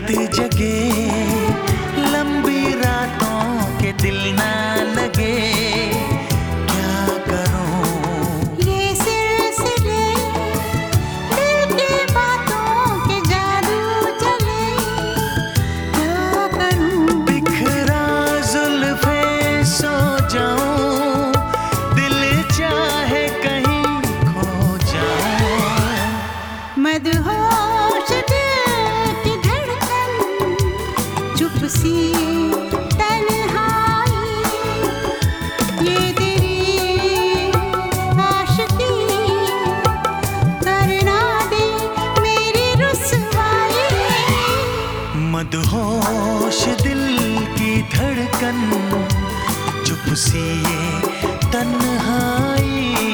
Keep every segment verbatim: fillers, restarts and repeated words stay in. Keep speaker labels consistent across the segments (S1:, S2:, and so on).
S1: रात जगे, लंबी रातों के दिल ना लगे, क्या करूं?
S2: ये सिलसिले दिल की बातों के जादू चले, क्या करूं?
S1: बिखरा जुल्फे सो जाऊं, दिल चाहे कहीं खो जाऊं।
S2: मदहोश दिल की धड़कन, चुप सी तन्हाई, ये तेरी आशिकी करना दे मेरी रुसवाई।
S1: मदहोश दिल की धड़कन, चुप सी ये तन्हाई।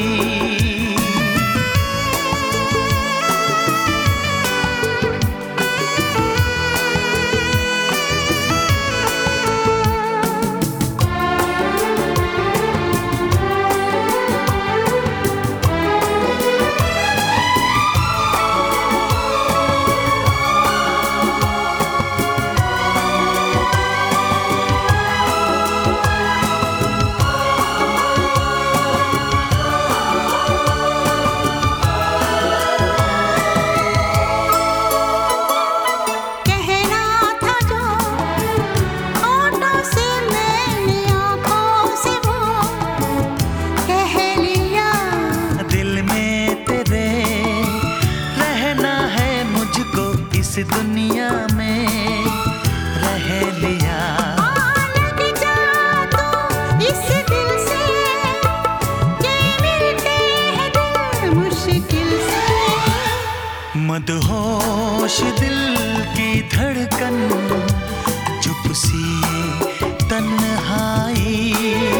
S1: इस दुनिया में रह लिया,
S2: लग जा तो इस दिल से, ये मिलते हैं दिल मुश्किल से।
S1: मदहोश दिल की धड़कन, चुप सी ये तन्हाई।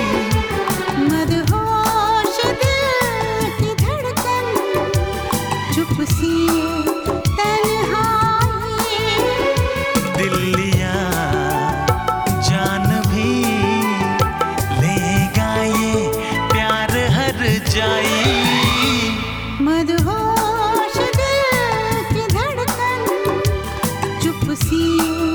S2: मदहोश दिल की धड़कन, चुप सी मदहोश दिल की धड़कन, चुप सी